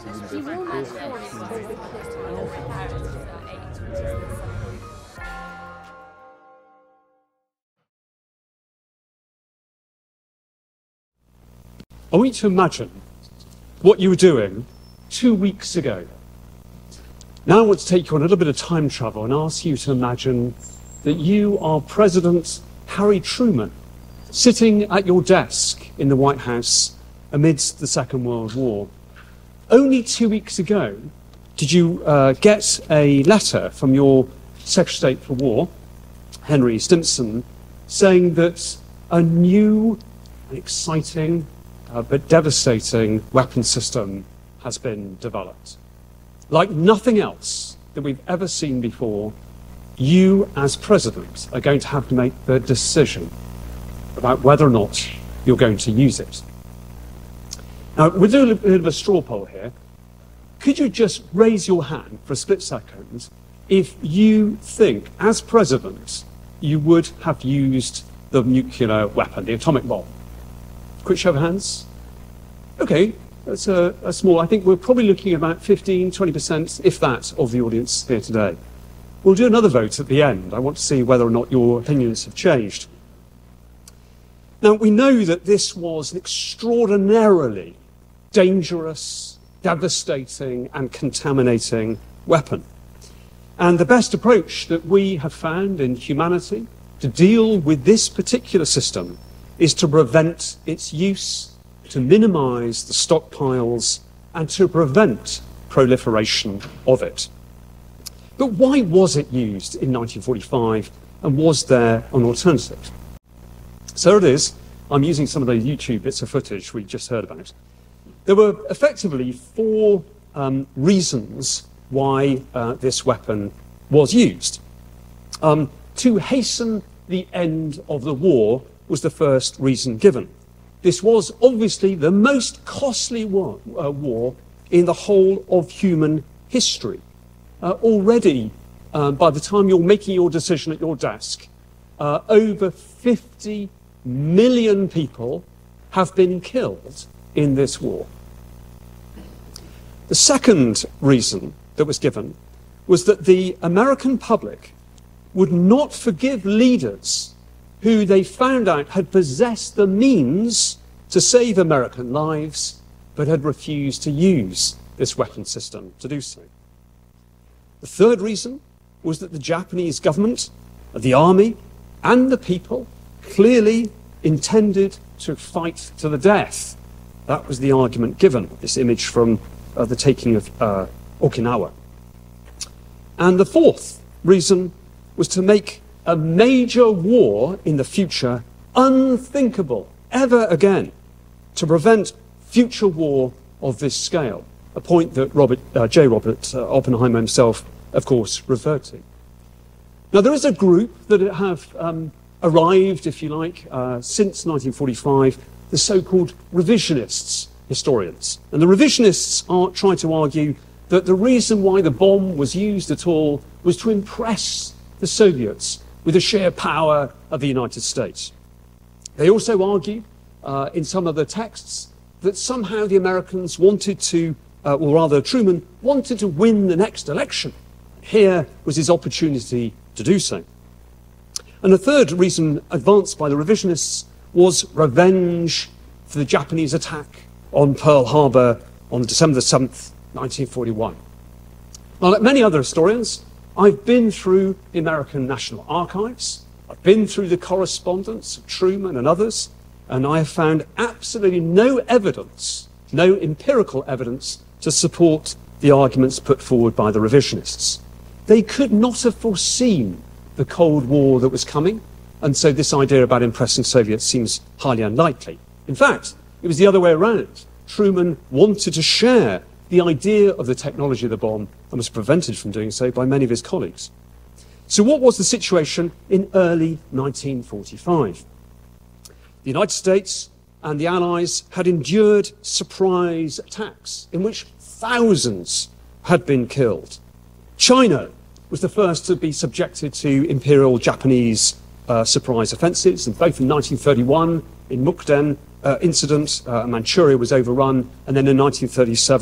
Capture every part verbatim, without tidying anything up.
He will not force I want you to imagine what you were doing two weeks ago. Now I want to take you on a little bit of time travel and ask you to imagine that you are President Harry Truman, sitting at your desk in the White House amidst the Second World War. Only two weeks ago did you uh, get a letter from your Secretary of State for War, Henry Stimson, saying that a new and exciting uh, but devastating weapon system has been developed. Like nothing else that we've ever seen before, you as President are going to have to make the decision about whether or not you're going to use it. Now, we'll do a bit of a straw poll here. Could you just raise your hand for a split second if you think, as President, you would have used the nuclear weapon, the atomic bomb? Quick show of hands. Okay, that's a, a small, I think we're probably looking at about fifteen, twenty percent, if that, of the audience here today. We'll do another vote at the end. I want to see whether or not your opinions have changed. Now, we know that this was an extraordinarily dangerous, devastating, and contaminating weapon. And the best approach that we have found in humanity to deal with this particular system is to prevent its use, to minimize the stockpiles, and to prevent proliferation of it. But why was it used in nineteen forty-five, and was there an alternative? So it is. I'm using some of those YouTube bits of footage we just heard about. There were effectively four um, reasons why uh, this weapon was used. Um, to hasten the end of the war was the first reason given. This was obviously the most costly war, uh, war in the whole of human history. Uh, already, uh, by the time you're making your decision at your desk, uh, over fifty million people have been killed in this war. The second reason that was given was that the American public would not forgive leaders who they found out had possessed the means to save American lives, but had refused to use this weapon system to do so. The third reason was that the Japanese government, the army, and the people clearly intended to fight to the death. That was the argument given, this image from uh, the taking of uh, Okinawa. And the fourth reason was to make a major war in the future unthinkable ever again, to prevent future war of this scale, a point that Robert, uh, J. Robert uh, Oppenheimer himself, of course, referred to. Now, there is a group that have um, arrived, if you like, uh, since nineteen forty-five, the so-called revisionists historians. And the revisionists are trying to argue that the reason why the bomb was used at all was to impress the Soviets with the sheer power of the United States. They also argue, uh, in some of the texts, that somehow the Americans wanted to, uh, or rather Truman wanted to win the next election. Here was his opportunity to do so. And the third reason advanced by the revisionists was revenge for the Japanese attack on Pearl Harbor on December the seventh, nineteen forty-one. Now, like many other historians, I've been through the American National Archives, I've been through the correspondence of Truman and others, and I have found absolutely no evidence, no empirical evidence, to support the arguments put forward by the revisionists. They could not have foreseen the Cold War that was coming, and so this idea about impressing Soviets seems highly unlikely. In fact, it was the other way around. Truman wanted to share the idea of the technology of the bomb and was prevented from doing so by many of his colleagues. So what was the situation in early nineteen forty-five? The United States and the Allies had endured surprise attacks in which thousands had been killed. China was the first to be subjected to Imperial Japanese uh, surprise offensives, and both in nineteen thirty-one, in Mukden uh, incident, uh, Manchuria was overrun, and then in nineteen thirty-seven,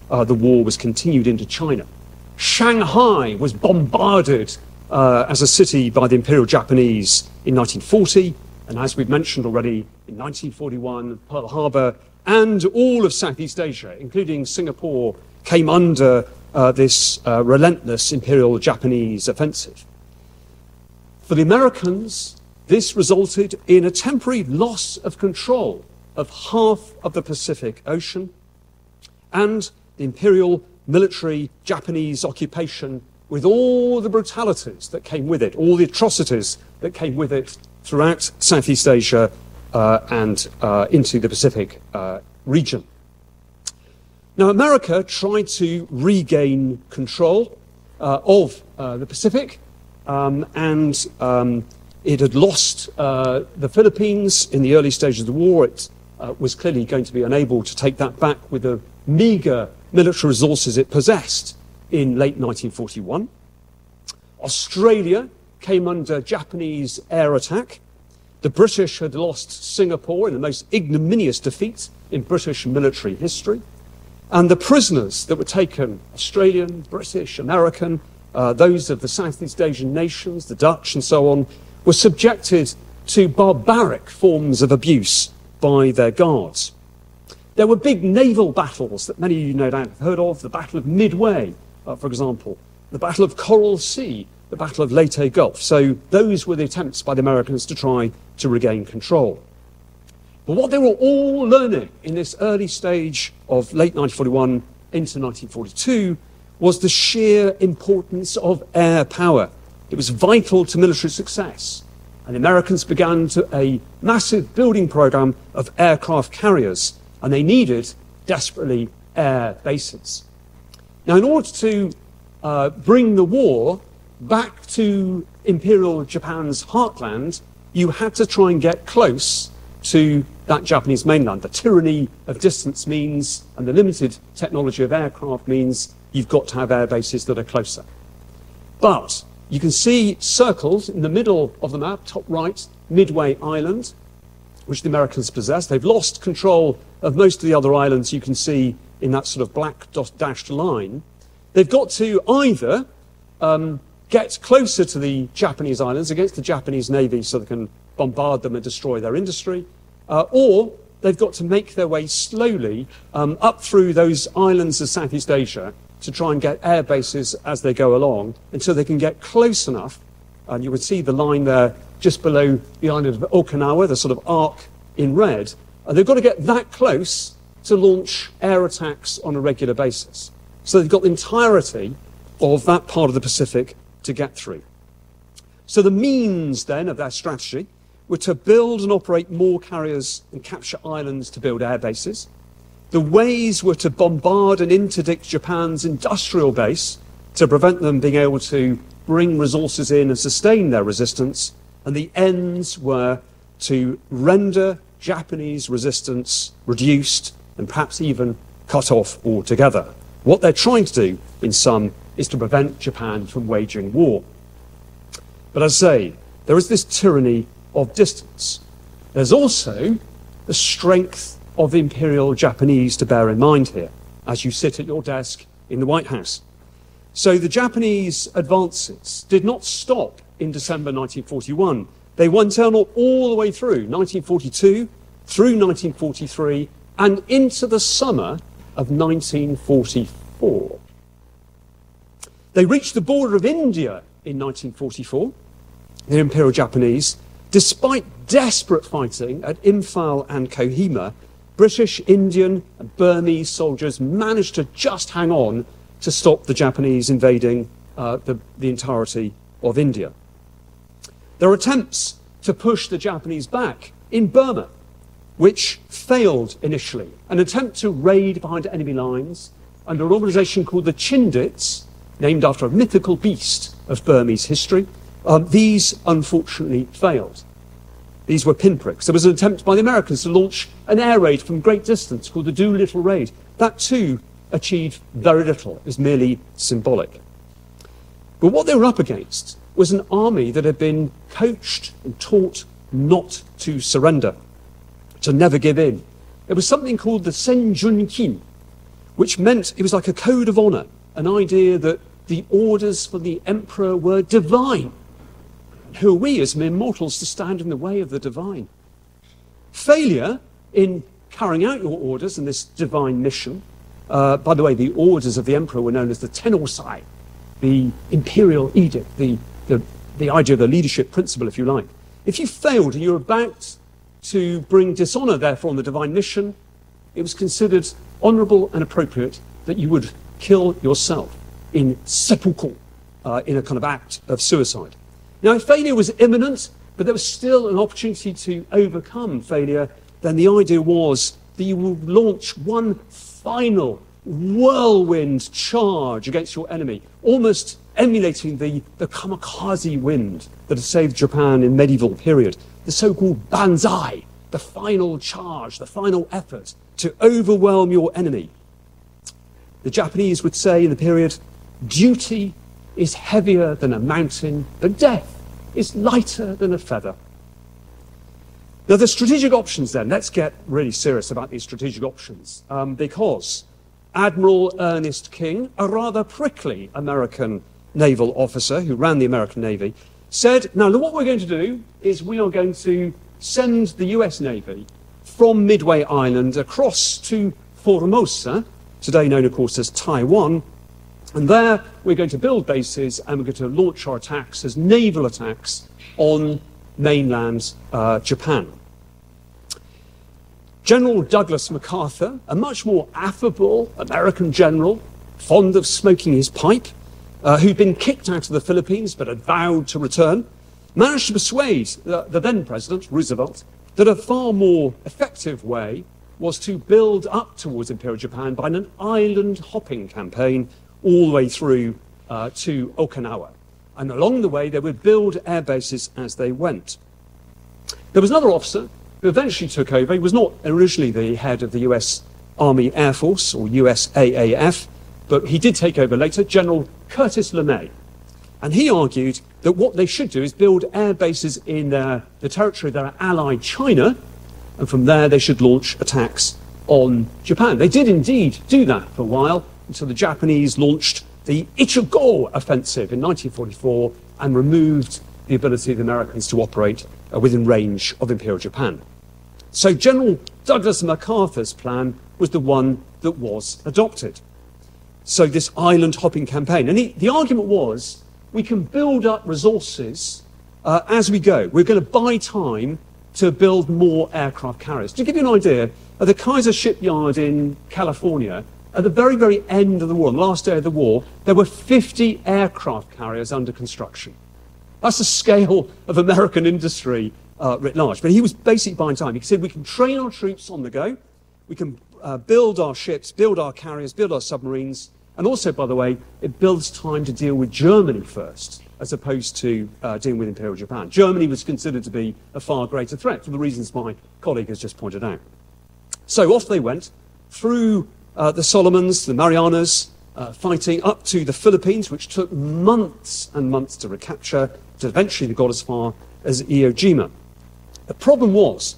uh, the war was continued into China. Shanghai was bombarded uh, as a city by the Imperial Japanese in nineteen forty, and as we've mentioned already, in nineteen forty-one, Pearl Harbor and all of Southeast Asia, including Singapore, came under uh, this uh, relentless Imperial Japanese offensive. For the Americans, this resulted in a temporary loss of control of half of the Pacific Ocean, and the Imperial military Japanese occupation with all the brutalities that came with it, all the atrocities that came with it throughout Southeast Asia uh, and uh, into the Pacific uh, region. Now, America tried to regain control uh, of uh, the Pacific, um, and um, it had lost uh, the Philippines in the early stages of the war. It uh, was clearly going to be unable to take that back with the meagre military resources it possessed in late nineteen forty-one. Australia came under Japanese air attack. The British had lost Singapore in the most ignominious defeat in British military history. And the prisoners that were taken, Australian, British, American, uh, those of the Southeast Asian nations, the Dutch and so on, were subjected to barbaric forms of abuse by their guards. There were big naval battles that many of you no doubt have heard of, the Battle of Midway, uh, for example, the Battle of Coral Sea, the Battle of Leyte Gulf. So those were the attempts by the Americans to try to regain control. But what they were all learning in this early stage of late nineteen forty-one into nineteen forty-two was the sheer importance of air power. It was vital to military success. And the Americans began to, a massive building program of aircraft carriers, and they needed desperately air bases. Now, in order to uh, bring the war back to Imperial Japan's heartland, you had to try and get close to that Japanese mainland. The tyranny of distance means, and the limited technology of aircraft means, you've got to have air bases that are closer. But you can see circled in the middle of the map, top right, Midway Island, which the Americans possess. They've lost control of most of the other islands you can see in that sort of black dashed line. They've got to either um, get closer to the Japanese islands against the Japanese Navy so they can bombard them and destroy their industry, uh, or they've got to make their way slowly um, up through those islands of Southeast Asia to try and get air bases as they go along until they can get close enough. And you would see the line there just below the island of Okinawa, the sort of arc in red. And they've got to get that close to launch air attacks on a regular basis. So they've got the entirety of that part of the Pacific to get through. So the means then of their strategy were to build and operate more carriers and capture islands to build air bases. The ways were to bombard and interdict Japan's industrial base to prevent them being able to bring resources in and sustain their resistance. And the ends were to render Japanese resistance reduced and perhaps even cut off altogether. What they're trying to do, in sum, is to prevent Japan from waging war. But as I say, there is this tyranny of distance. There's also the strength of the Imperial Japanese to bear in mind here, as you sit at your desk in the White House. So the Japanese advances did not stop in December nineteen forty-one. They went on all the way through nineteen forty-two, through nineteen forty-three, and into the summer of nineteen forty-four. They reached the border of India in nineteen forty-four, the Imperial Japanese. Despite desperate fighting at Imphal and Kohima, British, Indian and Burmese soldiers managed to just hang on to stop the Japanese invading uh, the, the entirety of India. There were attempts to push the Japanese back in Burma, which failed initially. An attempt to raid behind enemy lines under an organisation called the Chindits, named after a mythical beast of Burmese history. Um, these, unfortunately, failed. These were pinpricks. There was an attempt by the Americans to launch an air raid from great distance called the Doolittle Raid. That, too, achieved very little. It was merely symbolic. But what they were up against was an army that had been coached and taught not to surrender, to never give in. There was something called the Senjunkin, which meant it was like a code of honor, an idea that the orders for the emperor were divine. Who are we as mere mortals to stand in the way of the divine? Failure in carrying out your orders and this divine mission, uh, by the way, the orders of the emperor were known as the Tenorsai, the imperial edict, the, the, the idea of the leadership principle, if you like. If you failed and you were about to bring dishonor, therefore, on the divine mission, it was considered honorable and appropriate that you would kill yourself in seppuku, uh, in a kind of act of suicide. Now, if failure was imminent, but there was still an opportunity to overcome failure, then the idea was that you would launch one final whirlwind charge against your enemy, almost emulating the, the kamikaze wind that had saved Japan in medieval period, the so-called banzai, the final charge, the final effort to overwhelm your enemy. The Japanese would say in the period, duty is heavier than a mountain, but death is lighter than a feather. Now, the strategic options then, let's get really serious about these strategic options, um, because Admiral Ernest King, a rather prickly American naval officer who ran the American Navy, said, now what we're going to do is we are going to send the U S Navy from Midway Island across to Formosa, today known, of course, as Taiwan, and there we're going to build bases and we're going to launch our attacks as naval attacks on mainland uh, Japan. General Douglas MacArthur, a much more affable American general, fond of smoking his pipe, uh, who'd been kicked out of the Philippines but had vowed to return, managed to persuade the, the then president, Roosevelt, that a far more effective way was to build up towards Imperial Japan by an island hopping campaign all the way through uh, to Okinawa. And along the way, they would build air bases as they went. There was another officer who eventually took over. He was not originally the head of the U S Army Air Force, or U S A A F, but he did take over later, General Curtis LeMay. And he argued that what they should do is build air bases in uh, the territory of their ally China, and from there they should launch attacks on Japan. They did indeed do that for a while, until the Japanese launched the Ichigo offensive in nineteen forty-four and removed the ability of the Americans to operate uh, within range of Imperial Japan. So General Douglas MacArthur's plan was the one that was adopted. So this island hopping campaign. And he, the argument was, we can build up resources uh, as we go. We're going to buy time to build more aircraft carriers. To give you an idea, at the Kaiser shipyard in California, at the very, very end of the war, on the last day of the war, there were fifty aircraft carriers under construction. That's the scale of American industry uh, writ large. But he was basically buying time. He said, we can train our troops on the go, we can uh, build our ships, build our carriers, build our submarines, and also, by the way, it builds time to deal with Germany first, as opposed to uh, dealing with Imperial Japan. Germany was considered to be a far greater threat, for the reasons my colleague has just pointed out. So off they went, through uh, the Solomons, the Marianas, uh, fighting up to the Philippines, which took months and months to recapture, to eventually they got as far as Iwo Jima. The problem was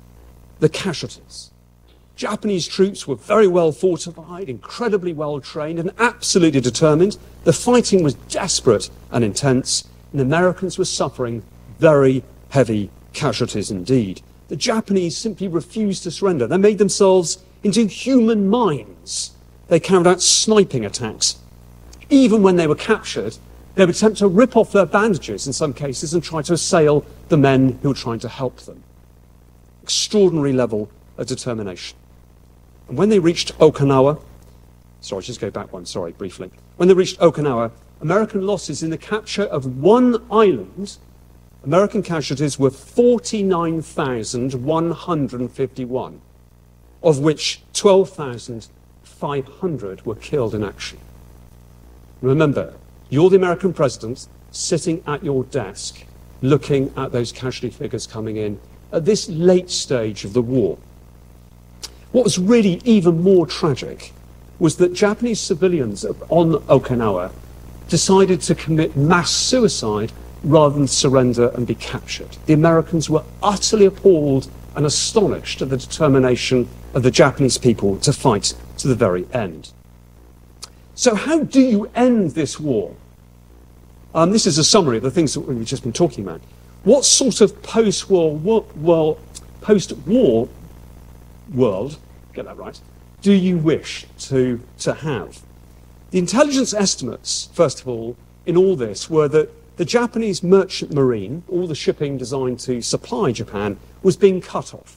the casualties. Japanese troops were very well fortified, incredibly well trained, and absolutely determined. The fighting was desperate and intense, and the Americans were suffering very heavy casualties indeed. The Japanese simply refused to surrender. They made themselves into human mines. They carried out sniping attacks. Even when they were captured, they would attempt to rip off their bandages in some cases and try to assail the men who were trying to help them. Extraordinary level of determination. And when they reached Okinawa, sorry, just go back one, sorry, briefly. When they reached Okinawa, American losses in the capture of one island, American casualties were forty-nine thousand one hundred fifty-one, of which twelve thousand five hundred were killed in action. Remember, you're the American president sitting at your desk looking at those casualty figures coming in at this late stage of the war. What was really even more tragic was that Japanese civilians on Okinawa decided to commit mass suicide rather than surrender and be captured. The Americans were utterly appalled and astonished at the determination of the Japanese people to fight to the very end. So how do you end this war? Um, this is a summary of the things that we've just been talking about. What sort of post-war, well, post-war world, get that right, do you wish to, to have? The intelligence estimates, first of all, in all this were that the Japanese merchant marine, all the shipping designed to supply Japan, was being cut off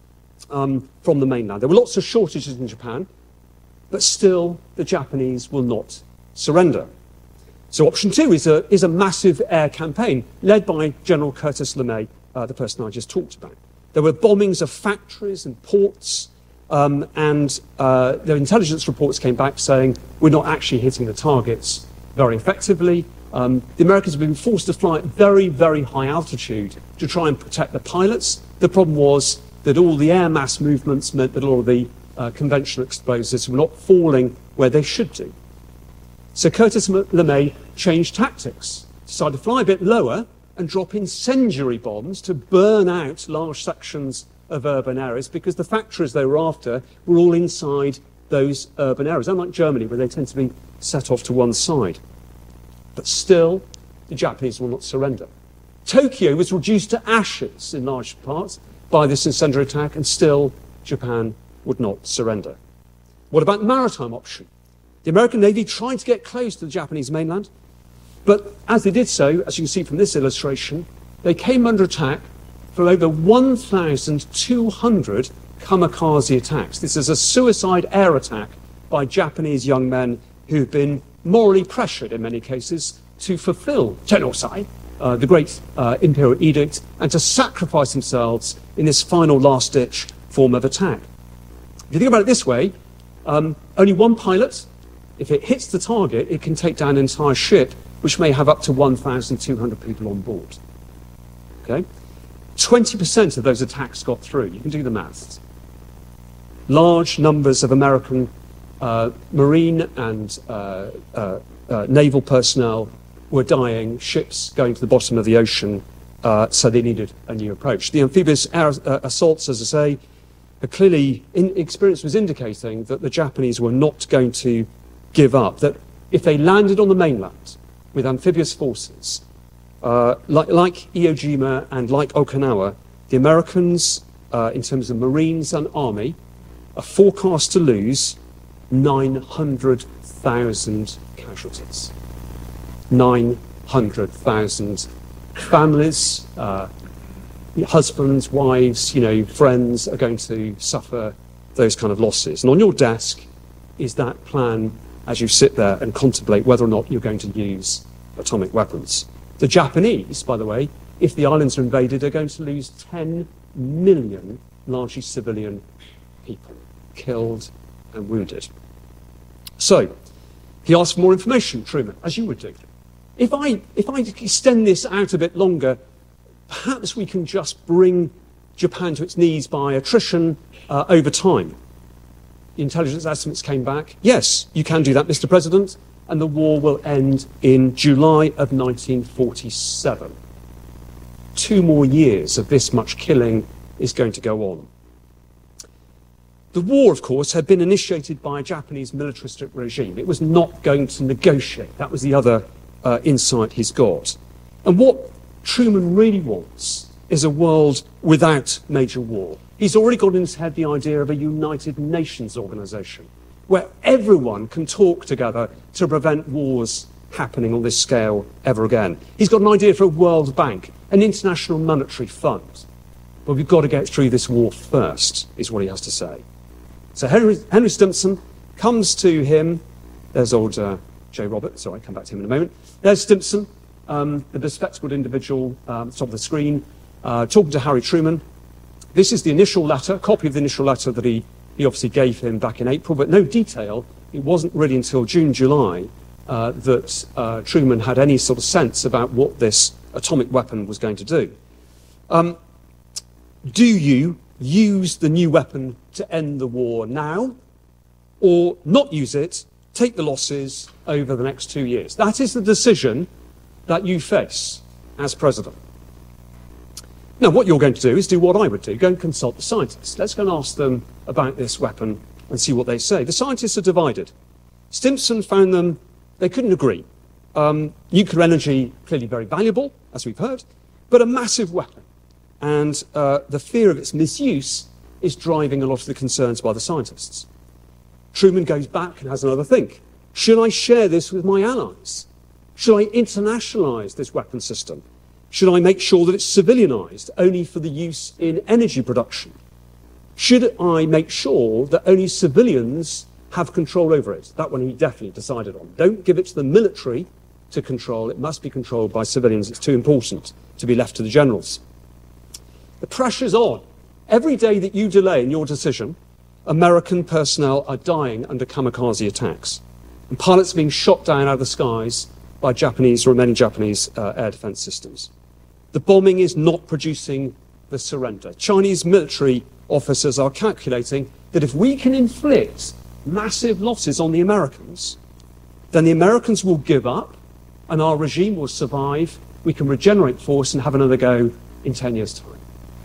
um, from the mainland. There were lots of shortages in Japan, but still the Japanese will not surrender. So option two is a, is a massive air campaign led by General Curtis LeMay, uh, the person I just talked about. There were bombings of factories and ports, um, and uh, the intelligence reports came back saying we're not actually hitting the targets very effectively. Um, the Americans have been forced to fly at very, very high altitude to try and protect the pilots. The problem was that all the air mass movements meant that all of the uh, conventional explosives were not falling where they should do. So Curtis LeMay changed tactics, decided to fly a bit lower and drop incendiary bombs to burn out large sections of urban areas, because the factories they were after were all inside those urban areas, unlike Germany, where they tend to be set off to one side. But still, the Japanese will not surrender. Tokyo was reduced to ashes in large parts by this incendiary attack, and still Japan would not surrender. What about the maritime option? The American Navy tried to get close to the Japanese mainland, but as they did so, as you can see from this illustration, they came under attack from over one thousand two hundred kamikaze attacks. This is a suicide air attack by Japanese young men who've been morally pressured in many cases to fulfill Tennosai, uh, the great uh, imperial edict, and to sacrifice themselves in this final last-ditch form of attack. If you think about it this way, um, only one pilot, if it hits the target, it can take down an entire ship, which may have up to one thousand two hundred people on board. Okay? twenty percent of those attacks got through. You can do the maths. Large numbers of American uh, marine and uh, uh, uh, naval personnel were dying, ships going to the bottom of the ocean, uh, so they needed a new approach. The amphibious air, uh, assaults, as I say, uh, clearly in, experience was indicating that the Japanese were not going to give up, that if they landed on the mainland with amphibious forces, uh, like, like Iwo Jima and like Okinawa, the Americans, uh, in terms of Marines and Army, are forecast to lose nine hundred thousand casualties. nine hundred thousand families, uh, husbands, wives, you know, friends are going to suffer those kind of losses. And on your desk is that plan as you sit there and contemplate whether or not you're going to use atomic weapons. The Japanese, by the way, if the islands are invaded, are going to lose ten million largely civilian people, killed and wounded. So, he asked for more information, Truman, as you would do. If I, if I extend this out a bit longer, perhaps we can just bring Japan to its knees by attrition uh, over time. The intelligence estimates came back. Yes, you can do that, Mister President, and the war will end in July of nineteen forty-seven. Two more years of this much killing is going to go on. The war, of course, had been initiated by a Japanese militaristic regime. It was not going to negotiate. That was the other uh, insight he's got. And what Truman really wants is a world without major war. He's already got in his head the idea of a United Nations organization where everyone can talk together to prevent wars happening on this scale ever again. He's got an idea for a World Bank, an international monetary fund. But we've got to get through this war first, is what he has to say. So Henry, Henry Stimson comes to him. There's old uh, Jay Roberts. Sorry, I'll come back to him in a moment. There's Stimson, um, the bespectacled individual um, top of the screen, uh, talking to Harry Truman. This is the initial letter, a copy of the initial letter that he, he obviously gave him back in April, but no detail. It wasn't really until June, July uh, that uh, Truman had any sort of sense about what this atomic weapon was going to do. Um, do you use the new weapon to end the war now, or not use it, take the losses over the next two years? That is the decision that you face as president. Now, what you're going to do is do what I would do, go and consult the scientists. Let's go and ask them about this weapon and see what they say. The scientists are divided. Stimson found them, they couldn't agree. Um, nuclear energy, clearly very valuable, as we've heard, but a massive weapon. And uh, the fear of its misuse is driving a lot of the concerns by the scientists. Truman goes back and has another think. Should I share this with my allies? Should I internationalize this weapon system? Should I make sure that it's civilianized only for the use in energy production? Should I make sure that only civilians have control over it? That one he definitely decided on. Don't give it to the military to control. It must be controlled by civilians. It's too important to be left to the generals. The pressure's on. Every day that you delay in your decision, American personnel are dying under kamikaze attacks. And pilots are being shot down out of the skies by Japanese, remaining Japanese uh, air defense systems. The bombing is not producing the surrender. Chinese military officers are calculating that if we can inflict massive losses on the Americans, then the Americans will give up and our regime will survive. We can regenerate force and have another go in ten years' time.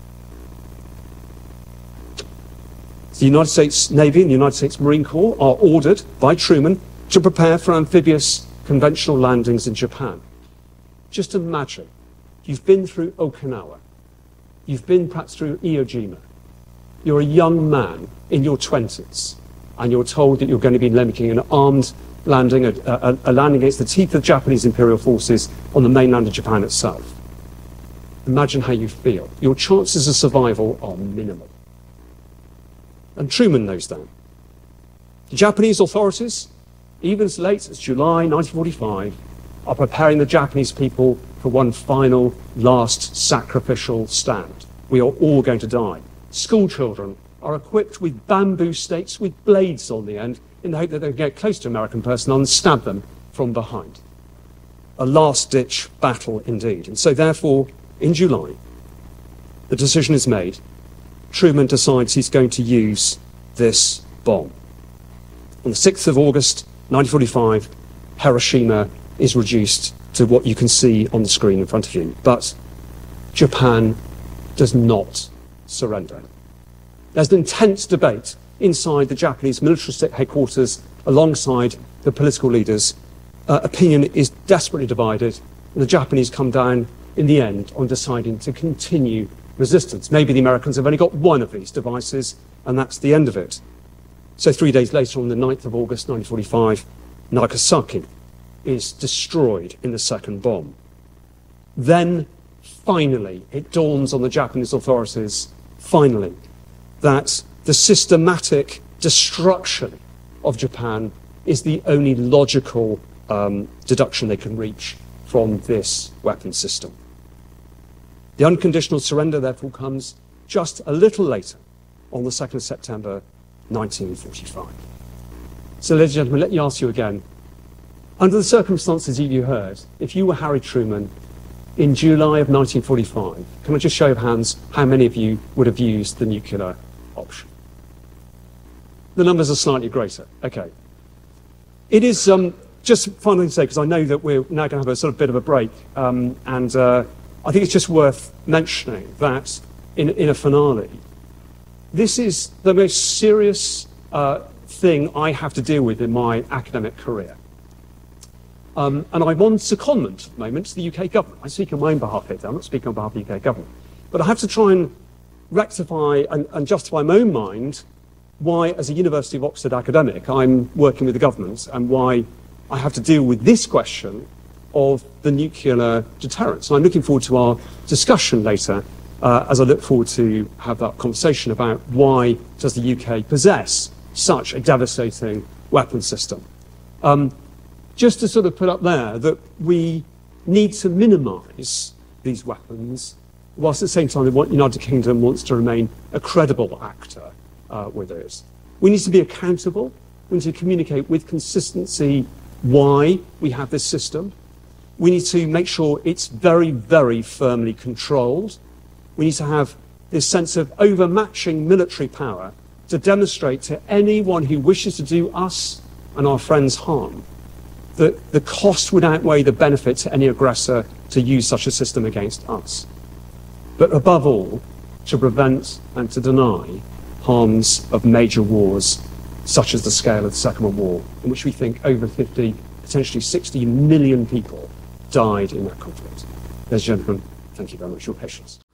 The United States Navy and the United States Marine Corps are ordered by Truman to prepare for amphibious conventional landings in Japan. Just imagine, you've been through Okinawa, you've been perhaps through Iwo Jima, you're a young man in your twenties, and you're told that you're going to be making an armed landing, a, a, a landing against the teeth of Japanese imperial forces on the mainland of Japan itself. Imagine how you feel. Your chances of survival are minimal. And Truman knows that. The Japanese authorities, even as late as July nineteen forty-five, are preparing the Japanese people for one final, last sacrificial stand. We are all going to die. School children are equipped with bamboo stakes with blades on the end in the hope that they can get close to American personnel and stab them from behind. A last-ditch battle indeed. And so therefore, in July, the decision is made. Truman decides he's going to use this bomb. On the sixth of August nineteen forty-five, Hiroshima is reduced to what you can see on the screen in front of you. But Japan does not surrender. There's an intense debate inside the Japanese military headquarters alongside the political leaders. Uh, opinion is desperately divided, and the Japanese come down in the end on deciding to continue resistance. Maybe the Americans have only got one of these devices, and that's the end of it. So three days later, on the ninth of August nineteen forty-five, Nagasaki is destroyed in the second bomb. Then, finally, it dawns on the Japanese authorities, finally, that the systematic destruction of Japan is the only logical um, deduction they can reach from this weapon system. The unconditional surrender, therefore, comes just a little later, on the second of September nineteen forty-five. So, ladies and gentlemen, let me ask you again, under the circumstances you heard, if you were Harry Truman in July of nineteen forty-five, can I just show of hands how many of you would have used the nuclear option? The numbers are slightly greater. Okay. It is, um, just finally to say, because I know that we're now going to have a sort of bit of a break, um, and uh, I think it's just worth mentioning that in, in a finale, this is the most serious uh, thing I have to deal with in my academic career. Um, and I'm on secondment at the moment to the U K government. I speak on my own behalf here. I'm not speaking on behalf of the U K government. But I have to try and rectify and, and justify my own mind why, as a University of Oxford academic, I'm working with the government and why I have to deal with this question of the nuclear deterrence. And I'm looking forward to our discussion later uh, as I look forward to have that conversation about why does the U K possess such a devastating weapon system. Um, just to sort of put up there that we need to minimise these weapons, whilst at the same time the United Kingdom wants to remain a credible actor uh, with it. We need to be accountable. We need to communicate with consistency why we have this system. We need to make sure it's very, very firmly controlled. We need to have this sense of overmatching military power to demonstrate to anyone who wishes to do us and our friends harm that the cost would outweigh the benefit to any aggressor to use such a system against us. But above all, to prevent and to deny harms of major wars such as the scale of the Second World War, in which we think over fifty, potentially sixty million people died in that conflict. Ladies and gentlemen, thank you very much for your patience.